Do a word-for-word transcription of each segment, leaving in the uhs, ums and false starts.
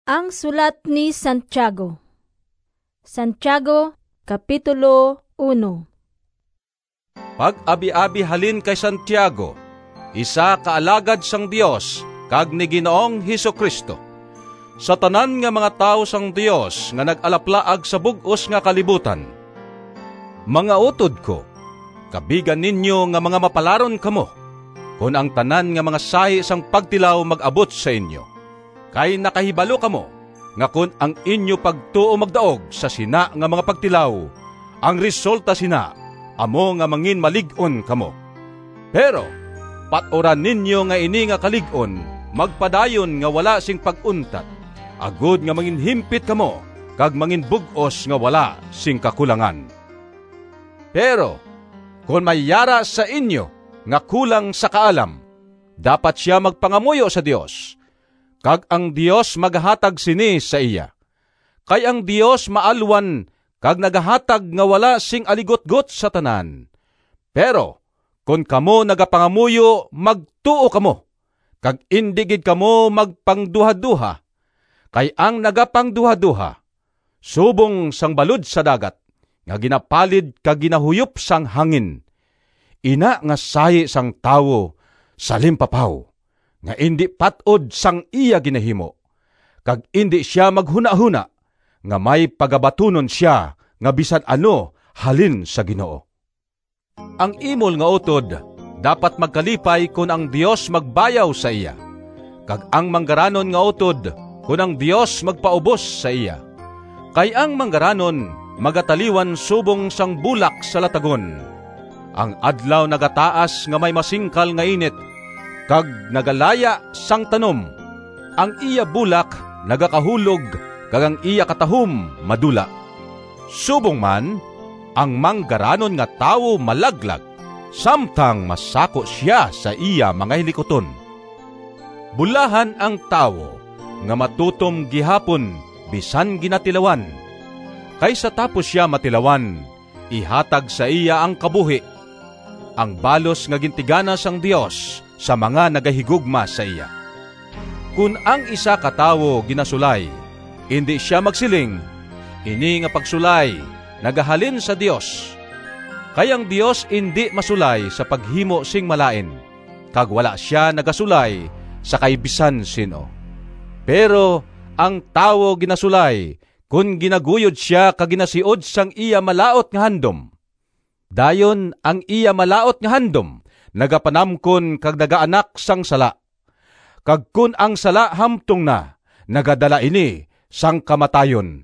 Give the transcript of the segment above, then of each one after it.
Ang sulat ni Santiago. Santiago, Kapitulo one. Pag-abi-abi halin kay Santiago, isa kaalagad sang Dios, kag ni Ginoong Hesukristo. Sa tanan nga mga tao sang Dios nga nag-alaplaag sa bug-os nga kalibutan. Mga utod ko, kabigan ninyo nga mga mapalaron kamo, kung ang tanan nga mga sahi sang pagtilaw mag-abot sa inyo. Kay nakahibalo kamo, nga kun ang inyo pagtuo magdaog sa sina nga mga pagtilaw, ang resulta sina, amo nga mangin malig-on kamo. Pero, paturan ninyo nga ini nga kalig-on, magpadayon nga wala sing pag-untat, agud nga mangin himpit kamo, kag mangin bug-os nga wala sing kakulangan. Pero, kung may yara sa inyo, nga kulang sa kaalam, dapat siya magpangamuyo sa Dios, kag ang Dios maghatag sini sa iya. Kay ang Dios maalwan, kag nagahatag nga wala sing aligot-got sa tanan. Pero, kung kamo nagapangamuyo, magtuo kamo, kag indigid kamo magpangduha-duha. Kay ang nagapangduha-duha, subong sang balod sa dagat, nga ginapalid kag ginahuyop sang hangin. Ina nga sayi sang tawo sa limpapaw, nga indi patod sang iya ginahimo, kag indi siya maghuna-huna, nga may pagabatunon siya, nga bisan ano halin sa Ginoo. Ang imol nga utod, dapat magkalipay kung ang Dios magbayaw sa iya, kag ang manggaranon nga utod, kung ang Dios magpaubos sa iya. Kay ang manggaranon, magataliwan subong sang bulak sa latagon. Ang adlaw nagataas nga may masingkal nga init, kag nagalaya sang tanom. Ang iya bulak nagakahulog, kag ang iya katahom madula. Subong man, ang manggaranon nga tawo malaglag, samtang masako siya sa iya mga hilikoton. Bulahan ang tawo nga matutom gihapon bisan ginatilawan. Kaysa tapos siya matilawan, ihatag sa iya ang kabuhi, ang balos nga gintigana sang Dios sa mga nagahigugma sa iya. Kung ang isa katawo ginasulay, hindi siya magsiling, ini nga pagsulay, nagahalin sa Dios. Kayang Dios hindi masulay sa paghimo sing malain, kag wala siya nagasulay sa kaibisan sino. Pero ang tawo ginasulay, kung ginaguyod siya kag ginasiod sang iya malaot nga handom. Dayon ang iya malaot nga handom, nagapanamkon kag nagaanak sang sala. Kag kun ang sala hamtong na, nagadala ini sang kamatayon.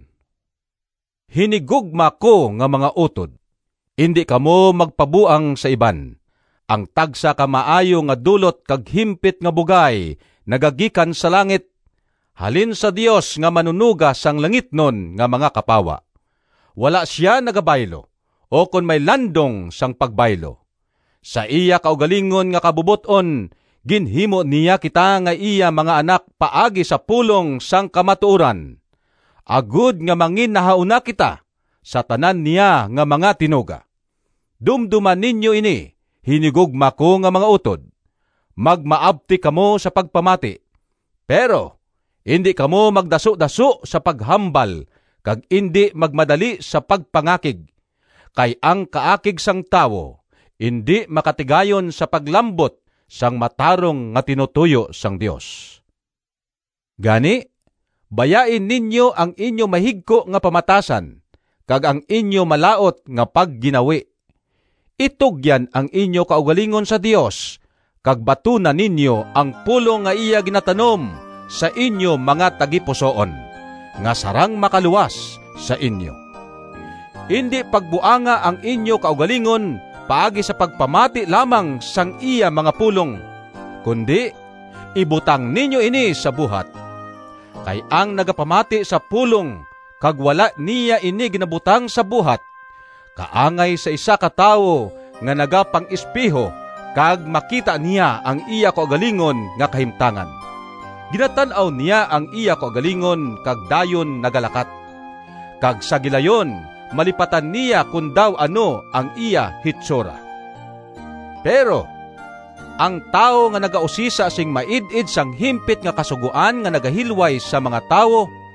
Hinigugma ko nga mga utod, indi kamo magpabuang sa iban. Ang tagsa ka maayo nga dulot kag himpit nga bugay, nagagikan sa langit, halin sa Dios nga manunuga sang langit nun nga mga kapawa. Wala siya nagabaylo, o kon may landong sang pagbaylo. Sa iya kaugalingon nga kabubuton, ginhimo niya kita nga iya mga anak paagi sa pulong sang kamatuoran. Agud nga mangin nahauna kita sa tanan niya nga mga tinuga. Dumduman ninyo ini, hinigugma ko nga mga utod. Magmaabti kamo sa pagpamati, pero hindi kamo magdaso-daso sa paghambal, kag hindi magmadali sa pagpangakig. Kay ang kaakig sang tawo, hindi makatigayon sa paglambot sang matarong nga tinutuyo sang Dios. Gani, bayain ninyo ang inyo mahigko nga pamatasan, kag ang inyo malaot nga pagginawi. Itugyan ang inyo kaugalingon sa Dios, kag batunan ninyo ang pulong nga iya ginatanom sa inyo mga tagipusoon, nga sarang makaluwas sa inyo. Hindi pagbuanga ang inyo kaugalingon paagi sa pagpamati lamang sang iya mga pulong, kundi ibutang ninyo ini sa buhat. Kay ang nagapamati sa pulong, kag wala niya ini ginabutang sa buhat, kaangay sa isa ka tawo nga nagapang espiho, kag makita niya ang iya kaugalingon nga kahimtangan. Ginatanaw niya ang iya kaugalingon, kag dayon nagalakat. Kag sa gilayon, malipatan niya kung daw ano ang iya hitsura. Pero, ang tao nga nagausisa sing maid-id sang himpit nga kasuguan nga nagahilway sa mga tao,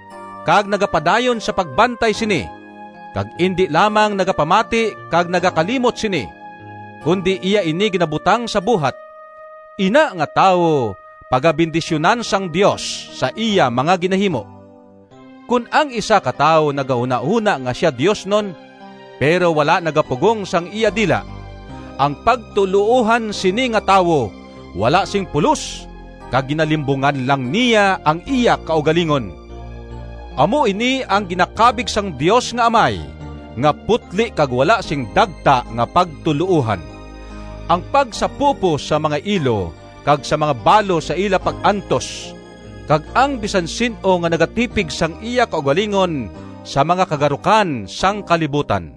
kag nagapadayon sa pagbantay sini, kag indi lamang nagapamati kag nagakalimot sini, kundi iya ini ginabutang sa buhat. Ina nga tawo pagabindisyonan sang Dios sa iya mga ginahimo. Kun ang isa ka tawo nagauna-una nga siya Dios non, pero wala nagapugong sang iya dila, ang pagtuluohan sini nga tawo wala sing pulos, kag ginalimbungan lang niya ang iya kaugalingon. Amo ini ang ginakabig sang Dios nga Amay, nga putli kag wala sing dagta nga pagtuluohan. Ang pagsapupo sa mga ilo kag sa mga balo sa ila pagantos, kag ang bisan sin-o nga nagatipig sang iya kaugalingon sa mga kagarukan sang kalibutan.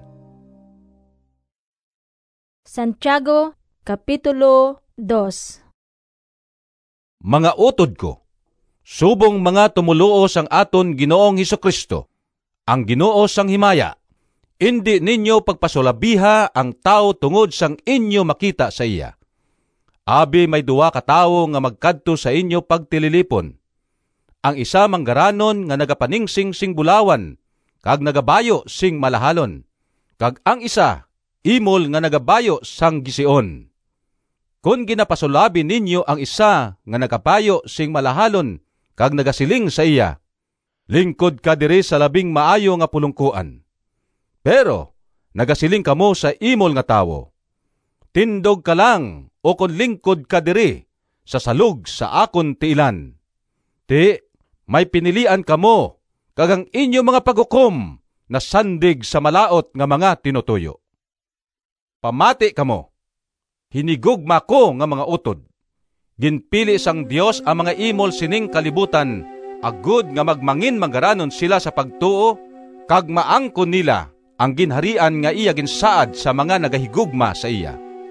Santiago, Kapitulo two. Mga utod ko, subong mga tumuluo sang aton Ginoong Hesukristo, ang Ginoo sang himaya, hindi ninyo pagpasulabiha ang tao tungod sang inyo makita sa iya. Abi may duwa ka tawo nga magkadto sa inyo pagtililipon. Ang isa manggaranon nga nagapaningsing sing bulawan, kag nagabayo sing malahalon, kag ang isa imol nga nagabayo sang gision. Kung ginapasulabi ninyo ang isa nga nagabayo sing malahalon, kag nagasiling sa iya, lingkod ka diri sa labing maayo nga pulungkuan. Pero nagasiling kamo sa imol nga tawo, tindog ka lang o kon lingkod ka diri sa salug sa akon tiilan. Ti, may pinilian kamo, kag ang inyo mga paghukom na sandig sa malaot nga mga tinutuyo. Pamati kamo, hinigugma ko nga mga utod. Ginpili sang Dios ang mga imol sining kalibutan, agud nga magmangin manggaranon sila sa pagtuo, kag maangkon nila ang ginharian nga iya ginsaad sa mga nagahigugma sa iya.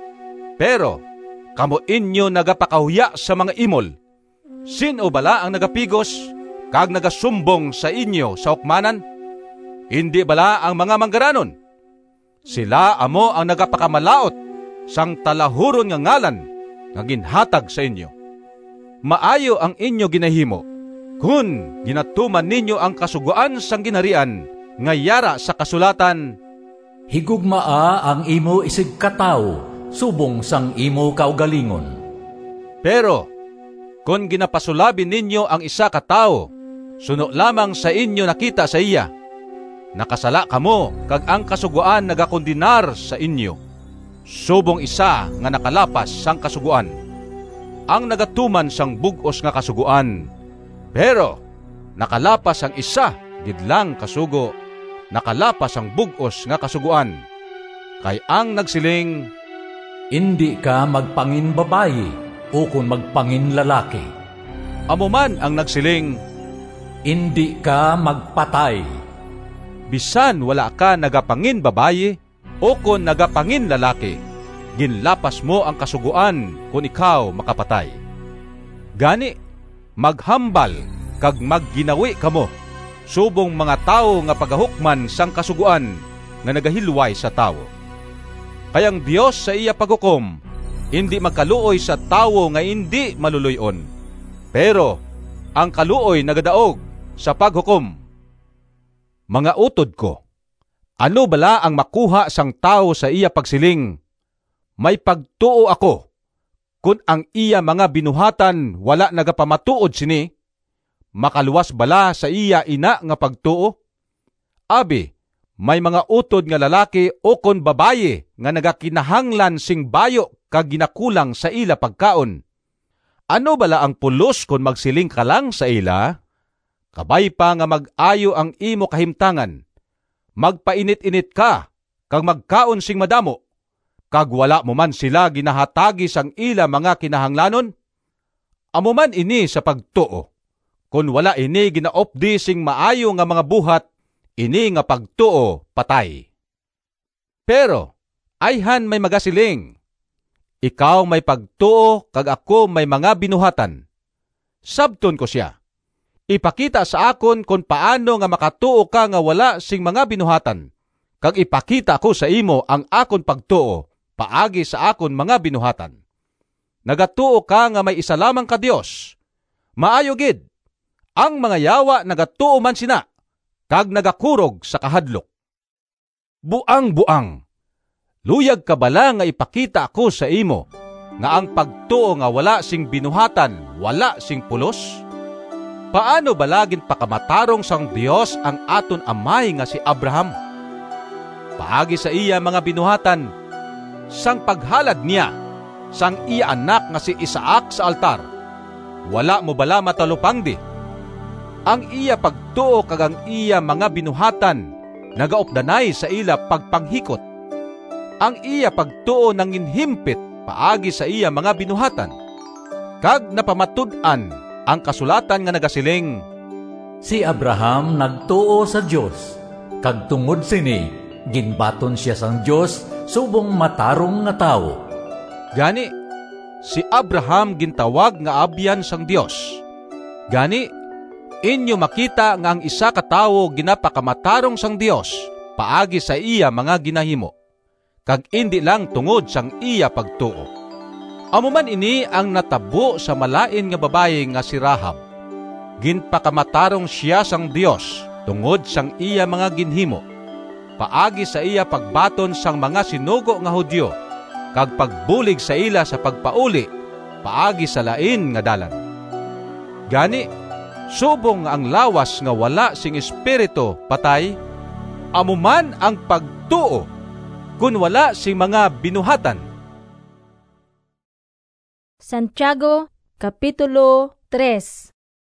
Pero, kamo inyo nagapakahuya sa mga imol. Sino bala ang nagapigos, kag nagasumbong sa inyo sa hukmanan? Hindi bala ang mga manggaranon? Sila amo ang nagapakamalaot sang talahuron nga ngalan nga ginhatag sa inyo. Maayo ang inyo ginahimo, kun ginatuman ninyo ang kasuguan sang ginharian nga yara sa kasulatan, higugmaa ang imo isig katawo, subong sang imo kaugalingon. Pero, kung ginapasulabi ninyo ang isa ka tao, suno lamang sa inyo nakita sa iya, nakasala kamo, kag ang kasuguan nagakondinar sa inyo. Subong isa nga nakalapas sang kasuguan, ang nagatuman sang bugos nga kasuguan. Pero, nakalapas ang isa, gidlang kasugo, nakalapas ang bugos nga kasuguan. Kay ang nagsiling, hindi ka magpangin babayi, o kung magpangin lalaki. Amo man ang nagsiling, hindi ka magpatay. Bisan wala ka nagapangin babayi, o kung nagapangin lalaki, ginlapas mo ang kasuguan kung ikaw makapatay. Gani, maghambal kag magginawi kamo, subong mga tao nga pagahukman sang kasuguan nga nagahilway sa tao. Kayang Dios sa iya paghukom, hindi magkaluoy sa tao nga hindi maluluyon, pero ang kaluoy nagadaog sa paghukom. Mga utod ko, ano bala ang makuha sang tao sa iya pagsiling, may pagtuo ako, kun ang iya mga binuhatan wala nagapamatuod sini? Makaluwas bala sa iya ina nga pagtuo? Abi, may mga utod nga lalaki o kon babaye nga nagakinahanglan sing bayo kag ginakulang sa ila pagkaon. Ano bala ang pulos kon magsiling ka lang sa ila? Kabay pa nga mag-ayo ang imo kahimtangan. Magpainit-init ka, kag magkaon sing madamo, kag wala mo man sila ginahatagi sang ila mga kinahanglanon? Amo man ini sa pagtuo. Kung wala ini ginaopdi sing maayo nga mga buhat, ini nga pagtuo patay. Pero, ayhan may magasiling, ikaw may pagtuo, kag ako may mga binuhatan. Sabton ko siya, ipakita sa akon kung paano nga makatuo ka nga wala sing mga binuhatan, kag ipakita ko sa imo ang akon pagtuo, paagi sa akon mga binuhatan. Nagatuo ka nga may isa lamang ka Dios. Maayo gid, ang mga yawa nagatuo man sina, kag nagakurog sa kahadlok. Buang-buang, luyag ka bala nga ipakita ako sa imo, nga ang pagtuo nga wala sing binuhatan, wala sing pulos? Paano balagin pakamatarong sang Dios ang aton amay nga si Abraham? Paagi sa iya mga binuhatan, sang paghalad niya, sang iya anak nga si Isaac sa altar, wala mo bala matalupang di? Ang iya pagtuo kag ang iya mga binuhatan, nagaupdanay sa ila pagpanghikot. Ang iya pagtuo nang inhimpit paagi sa iya mga binuhatan. Kag napamatud-an ang kasulatan nga nagasiling, Si Abraham nagtuo sa Dios, kag tungod sini, ginbaton siya sang Dios subong matarong nga tawo. Gani, si Abraham gintawag nga abyan sang Dios. Gani, inyo makita nga ang isa ka tawo ginapakamatarong sang Dios paagi sa iya mga ginahimo, kag indi lang tungod sang iya pagtuo. Amo man ini ang natabo sa malain nga babaye nga si Rahab. Ginpakamatarong siya sang Dios tungod sang iya mga ginhimo, paagi sa iya pagbaton sang mga sinugo nga Hudyo, kag pagbulig sa ila sa pagpauli paagi sa lain nga dalan. Gani, subong ang lawas nga wala sing espiritu patay, amuman ang pagtuo kun wala sing mga binuhatan. Santiago, Kapitulo tres.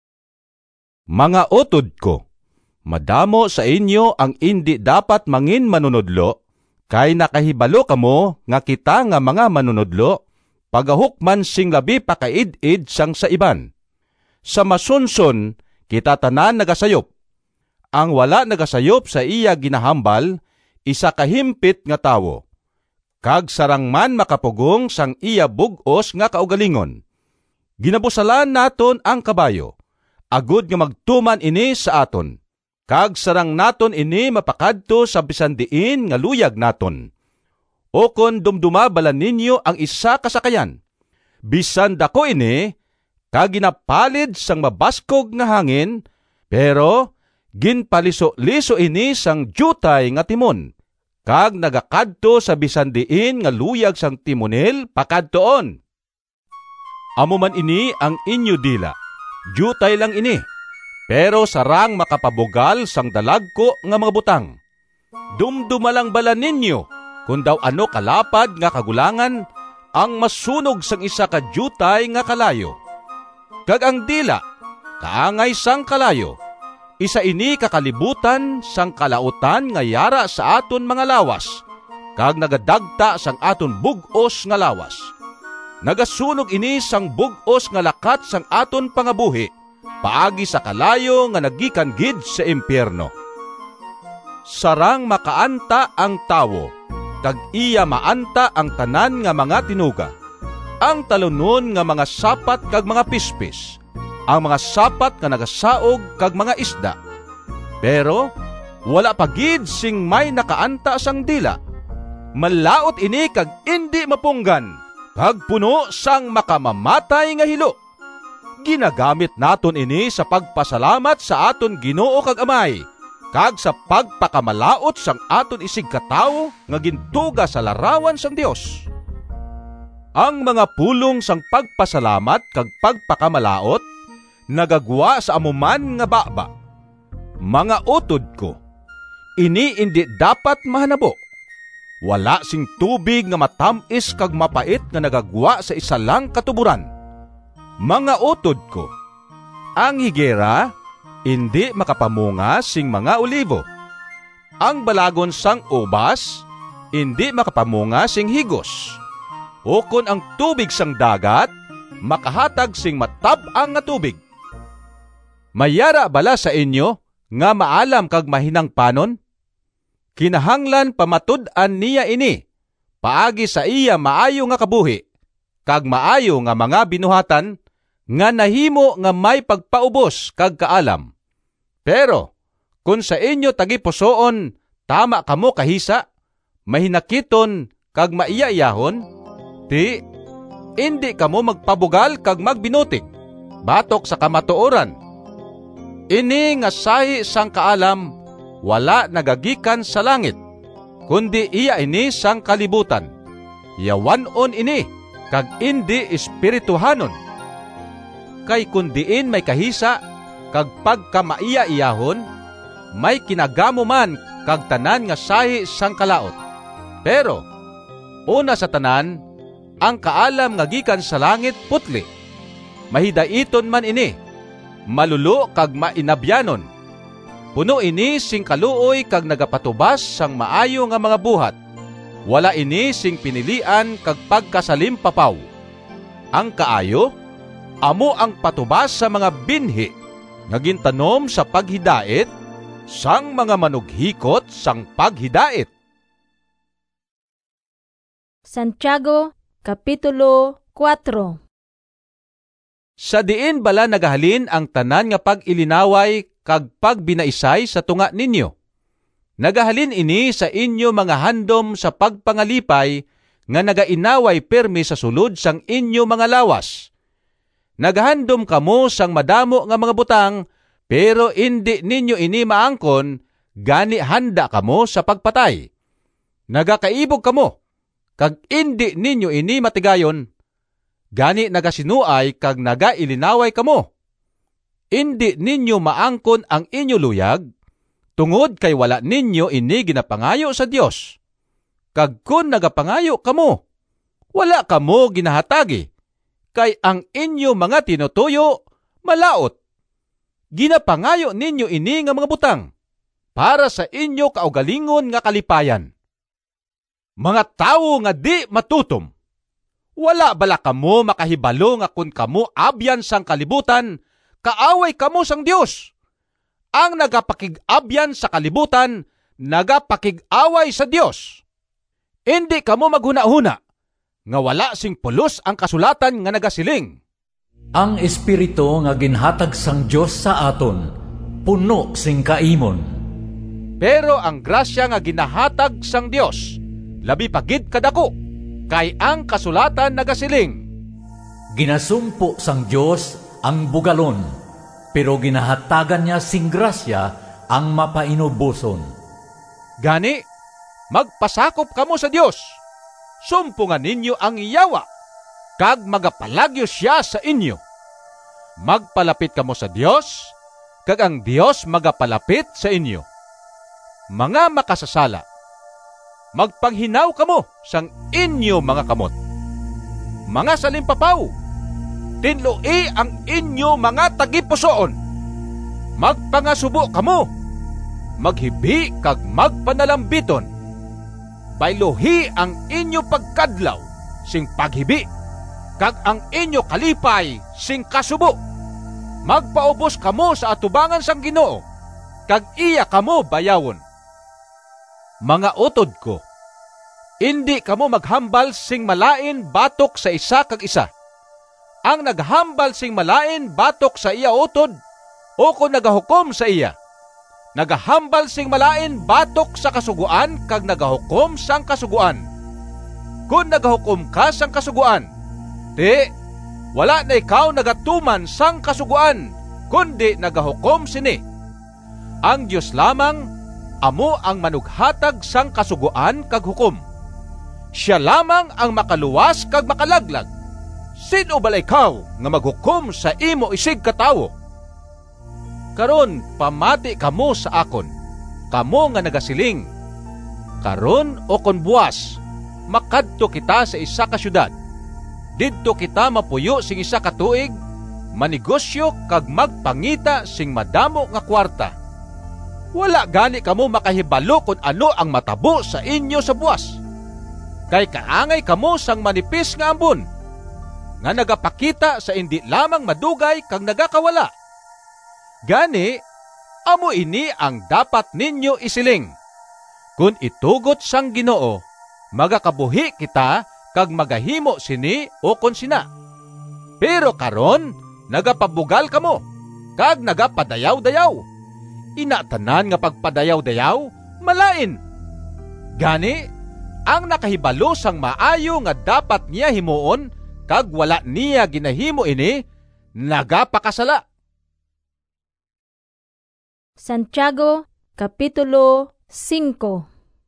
Mga utod ko, madamo sa inyo ang indi dapat mangin manunodlo, kay nakahibalo kamo nga kita nga mga manunodlo, pagahukman sing labi pakaid-id sang sa iban. Sa masunson, kita tanan nagasayop. Ang wala nagasayop sa iya ginahambal, isa kahimpit nga tawo. Kag sarang man makapugong sang iya bug-os nga kaugalingon. Ginabusalan naton ang kabayo, agud nga magtuman ini sa aton. Kag sarang naton ini mapakadto sa bisan diin nga luyag naton. O kon dumdumabalan ninyo ang isa kasakayan, bisan dako ini, kag ginapalid sang mabaskog nga hangin, pero ginpaliso-liso ini sang jutay nga timon, kag nagakadto sa bisan diin nga luyag sang timonel pakadtoon. Amo man ini ang inyo dila, jutay lang ini, pero sarang makapabugal sang dalagko nga mga butang. Dumdumalang bala ninyo, kung daw ano kalapad nga kagulangan, ang masunog sang isa ka jutay nga kalayo. Kag ang dila, kaangay sang kalayo, isa ini kakalibutan sang kalautan nga yara sa aton mga lawas, kag nagadagta sang aton bug-os nga lawas. Nagasunog ini sang bug-os nga lakat sang aton pangabuhi, paagi sa kalayo nga nagikan gid sa impyerno. Sarang makaanta ang tawo, kag iya maanta ang tanan nga mga tinuga. Ang talunon nga mga sapat kag mga pispis, ang mga sapat nga nagasaog kag mga isda. Pero wala pa gid sing may nakaanta sang dila. Malaot ini kag indi mapunggan, kag puno sang makamamatay nga hilo. Ginagamit naton ini sa pagpasalamat sa aton Ginoo kag Amay, kag sa pagpakamalaot sang aton isig katawo nga gintuga sa larawan sang Dios. Ang mga pulong sang pagpasalamat kag pagpakamalaot nagagwa sa amuman nga baba. Mga utod ko, ini indi dapat mahanabo. Wala sing tubig nga matamis kag mapait nga nagagwa sa isa lang katuburan. Mga utod ko, ang higera indi makapamunga sing mga olibo. Ang balagon sang ubas indi makapamunga sing higos. O kon ang tubig sang dagat makahatag sing matab-ang nga tubig. Mayara bala sa inyo nga maalam kag mahinang panon? Kinahanglan pamatud-an niya ini, paagi sa iya maayo nga kabuhi, kag maayo nga mga binuhatan, nga nahimo nga may pagpaubos kag kaalam. Pero, kung sa inyo tagipusoon, tama kamo kahisa, mahinakiton kag maiyaiyahon, ti, indi kamo magpabugal kag magbinutig, batok sa kamatuoran. Ini nga sahi sang kaalam, wala nagagikan sa langit, kundi iya ini sang kalibutan. Yawanon ini, kag indi espirituhanon. Kay kundiin may kahisa, kag pagkamaiya-iyahon, may kinagamo man kag tanan nga sahi sang kalaot. Pero, una sa tanan, ang kaalam nga gikan sa langit putli. Mahidaiton man ini, malulo kag mainabyanon. Puno ini sing kaluoy kag nagapatubas sang maayo nga mga buhat. Wala ini sing pinilian kag pagkasalimpapaw. Ang kaayo, amo ang patubas sa mga binhi, nagintanom sa paghidait, sang mga manughikot sang paghidait. Santiago, Kapitulo four. Sa diin bala nagahalin ang tanan nga pag-ilinaway kag pagbinaisay sa tunga ninyo. Nagahalin ini sa inyo mga handom sa pagpangalipay nga nagainaway permi sa sulod sang inyo mga lawas. Nagahandom kamo sang madamo nga mga butang, pero indi ninyo ini maangkon, gani handa kamo sa pagpatay. Nagakaibog kamo, kag indi ninyo ini matigayon, gani nagasinuay kag nagailinaway kamo. Indi ninyo maangkon ang inyo luyag, tungod kay wala ninyo ini ginapangayo sa Dios. Kag kun nagapangayo kamo, wala kamo ginahatagi, kay ang inyo mga tinutuyo malaot. Ginapangayo ninyo ini nga mga butang, para sa inyo kaugalingon nga kalipayan. Mga tawo nga di matutom, wala bala kamo makahibalo nga kun kamo abyan sang kalibutan, kaaway kamo sang Dios. Ang nagapakig-abyan sa kalibutan, nagapakig-away sa Dios. Hindi kamo maghuna-huna, nga wala sing pulos ang kasulatan nga nagasiling. Ang Espiritu nga ginhatag sang Dios sa aton, puno sing kaimon. Pero ang grasya nga ginahatag sang Dios, labi pagid kadako, kay ang kasulatan nagasiling. Ginasumpo sang Dios ang bugalon, pero ginahatagan niya sing grasya ang mapainubuson. Gani, magpasakop kamo sa Dios. Sumpungan ninyo ang iyawa, kag magapalagyo siya sa inyo. Magpalapit kamo sa Dios, kag ang Dios magapalapit sa inyo. Mga makasasala, magpanghinaw kamo sang inyo mga kamot. Mga salimpapaw, tinloi ang inyo mga tagipusoon. Magpangasubo kamo, maghibi kag magpanalambiton. Bayluhi ang inyo pagkadlaw sing paghibi, kag ang inyo kalipay sing kasubo. Magpaubos kamo sa atubangan sang Ginoo, kag iya kamo bayawon. Mga utod ko, hindi kamo maghambal sing malain batok sa isa kag isa. Ang naghambal sing malain batok sa iya utod, o kung nagahukom sa iya, nagahambal sing malain batok sa kasuguan kag nagahukom sang kasuguan. Kung nagahukom ka sang kasuguan, di, wala na ikaw nagatuman sang kasuguan, kundi nagahukom sini. Ang Dios lamang, amo ang manughatag sang kasuguan kag hukom. Siya lamang ang makaluwas kag makalaglag. Sino bala ikaw nga maghukom sa imo isig katawo? Karon pamati kamo sa akon, kamo nga nagasiling. Karon o kon buwas, makadto kita sa isa ka syudad. Didto kita mapuyo sing isa ka tuig, manegosyo kag magpangita sing madamo nga kwarta. Wala gani kamo makahibalo kung ano ang matabo sa inyo sa buwas. Kay kaangay kamo sang manipis nga ambon, nga nagapakita sa indi lamang madugay kag nagakawala. Gani, amo ini ang dapat ninyo isiling. Kung itugot sang Ginoo, magakabuhi kita kag magahimo sini o kon sina. Pero karon, nagapabugal kamo, kag nagapadayaw-dayaw. Inatanan nga pagpadayaw-dayaw, malain. Gani, ang nakahibalo sang maayo nga dapat niya himuon, kag wala niya ginahimo ini, nagapakasala. Santiago, Kapitulo five.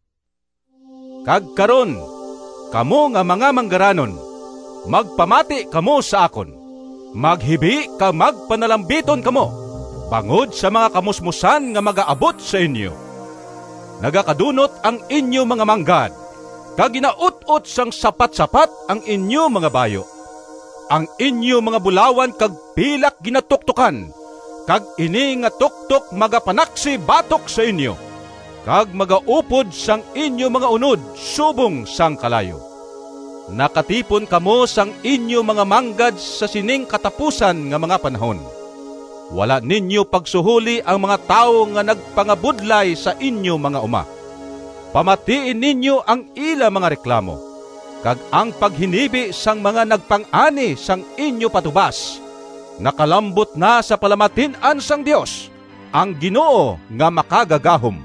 Kag karon, kamo nga mga manggaranon, magpamati kamo sa akon. Maghibi ka magpanalambiton kamo, bangod sa mga kamusmusan nga magaabot sa inyo. Nagakadunot ang inyo mga manggad, kag ginaut-ot sang sapat-sapat ang inyo mga bayo. Ang inyo mga bulawan kag pilak ginatuktukan, kag ini nga tuktok magapanaksi batok sa inyo, kag magaupod sang inyo mga unod subong sang kalayo. Nakatipon kamo sang inyo mga manggad sa sining katapusan nga mga panahon. Wala ninyo pagsuhuli ang mga tao nga nagpangabudlay sa inyo mga uma. Pamatiin ninyo ang ila mga reklamo, kag ang paghinibi sang mga nagpang-ani sang inyo patubas. Nakalambot na sa palamatin-an sang Dios, ang Ginoo nga makagagahom.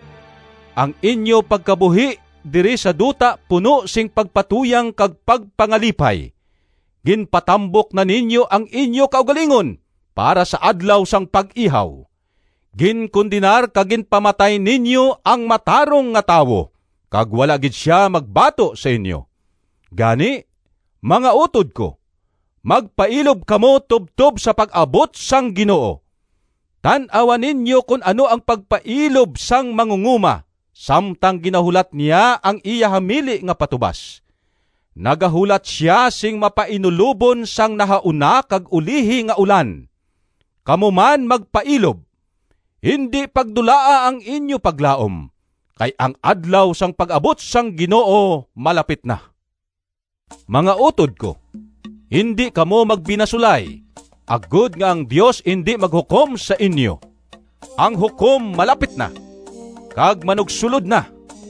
Ang inyo pagkabuhi diri sa duta puno sing pagpatuyang kag pagpangalipay. Ginpatambok na ninyo ang inyo kaugalingon para sa adlaw sang pag-ihaw. Ginkondinar kag ginpamatay ninyo ang matarong nga tawo, kag wala gid siya magbato sa inyo. Gani, mga utod ko, magpailob kamo tubtob sa pag-abot sang Ginoo. Tan-awan ninyo kung ano ang pagpailob sang mangunguma, samtang ginahulat niya ang iya hamili nga patubas. Nagahulat siya sing mapainulubon sang nahauna kag ulihi nga ulan. Kamu man magpailob, hindi pagdulaa ang inyo paglaom, kay ang adlaw sang pag-abot sang Ginoo malapit na. Mga utod ko, hindi kamo magbinasulay, agud nga ang Dios hindi maghukom sa inyo. Ang hukom malapit na, kag manugsulod na.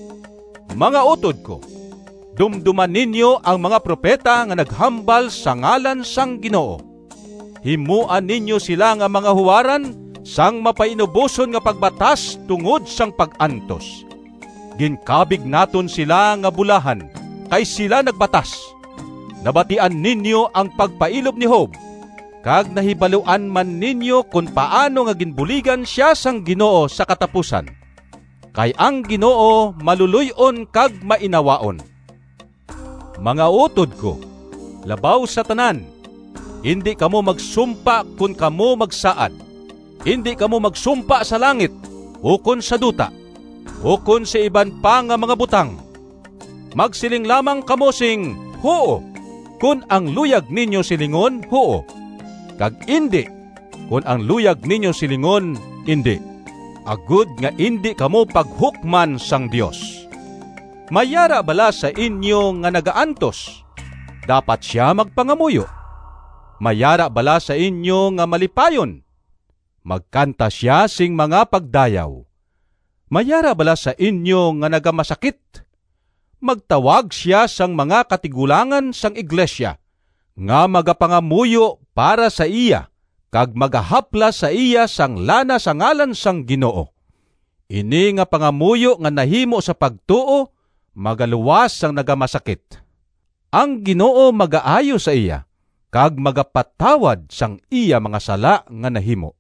Mga utod ko, dumduman ninyo ang mga propeta nga naghambal sa ngalan sang Ginoo. Himuan ninyo sila nga mga huwaran sang mapainubuson nga pagbatas tungod sang pag-antos. Ginkabig naton sila nga bulahan, kay sila nagbatas. Nabatian ninyo ang pagpailob ni Job, kag nahibaluan man ninyo kung paano nga ginbuligan siya sang Ginoo sa katapusan. Kay ang Ginoo maluluyon kag mainawaon. Mga utod ko, labaw sa tanan, hindi kamo magsumpa kung kamo magsaad. Hindi kamo magsumpa sa langit, ukon sa duta, ukon sa iban pa nga mga butang. Magsiling lamang kamo sing, "Hoo," kung ang luyag ninyo silingon, "Hoo." Kag hindi, kung ang luyag ninyo silingon, "Hindi." Agud nga hindi kamo paghukman sang Dios. Mayara bala sa inyo nga nagaantos, dapat siya magpangamuyo. Mayara bala sa inyo nga malipayon, magkanta siya sing mga pagdayaw. Mayara bala sa inyo nga nagamasakit, magtawag siya sang mga katigulangan sang iglesia, nga magapangamuyo para sa iya, kag magahapla sa iya sang lana sa ngalan sang Ginoo. Ini nga pangamuyo nga nahimo sa pagtuo, magaluwas sang nagamasakit. Ang Ginoo magaayo sa iya, kag magapatawad sang iya mga sala nga nahimo.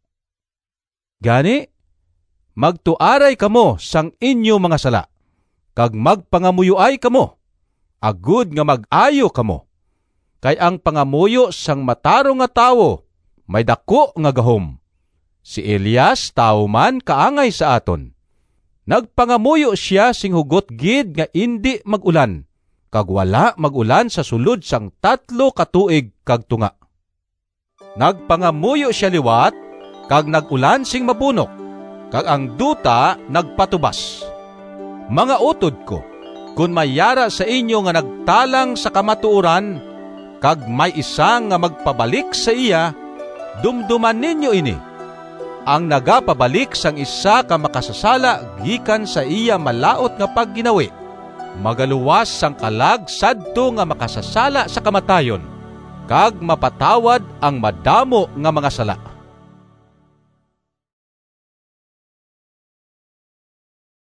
Gani, magtuaray kamo sang inyo mga sala, kag magpangamuyuay kamo, agud nga mag-ayo kamo. Kay ang pangamuyo sang matarong nga tawo, may dako nga gahom. Si Elias tao man kaangay sa aton. Nagpangamuyo siya sing hugot gid nga indi magulan, kag wala magulan sa sulod sang tatlo katuig kag tunga. Nagpangamuyo siya liwat, kag nagulan sing mabunok, kag ang duta nagpatubas. Mga utod ko, kung mayara sa inyo nga nagtalang sa kamatuoran, kag may isa nga magpabalik sa iya, dumduman ninyo ini. Ang nagapabalik sang isa ka makasasala gikan sa iya malaot nga pagginawi, magaluwas sang kalag sadto nga makasasala sa kamatayon, kag mapatawad ang madamo nga mga sala.